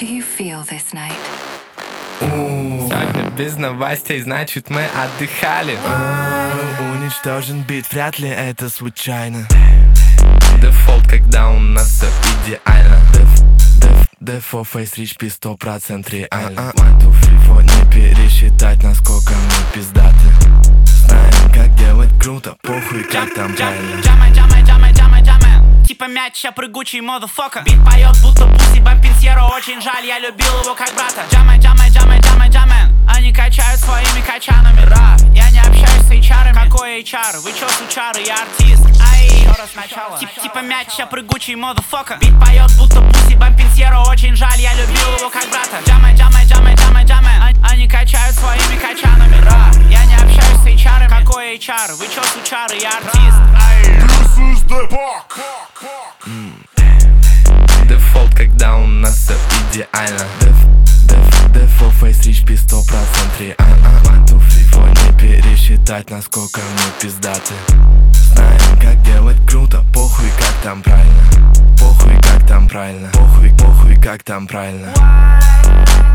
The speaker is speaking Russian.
do you feel this night? Сегодня без новостей, значит мы отдыхали. Уничтожен бит, вряд ли это случайно. Дефолт, когда у нас все идеально. Дефо, фейс, рич, пи, 100% реально. 1, 2, 3, 4, не пересчитать, насколько мы пиздаты. Знаем, как делать круто, похуй, как там правильно. Типа мяч, я прыгучий, motherfucker. Бит поет, будто пуси, бомпинсьеро. Очень жаль, я любил его как брата. Джамай. Они качают своими качанами. Я не общаюсь с HR-ами. Какой HR? Вы чё, сучары? Я артист. Ай, еще раз сначала. Типа мяч, я прыгучий, motherfucker. Бит поет, будто пуси, бомпинсьеро. Очень жаль, я любил его как брата. Джамай. Они качают своими качанами. Я не общаюсь с HR-ами. Какой HR? Вы чё, сучары? Я артист. Ай. This is the park. Дефолт, когда у нас все идеально. Дефо, фейс, рич, пи, 100% реально. 1, 2, 3, 4, не пересчитать, насколько мы пиздаты. Знаем, как делать круто, похуй, как там правильно. Похуй, как там правильно. Похуй, как там правильно.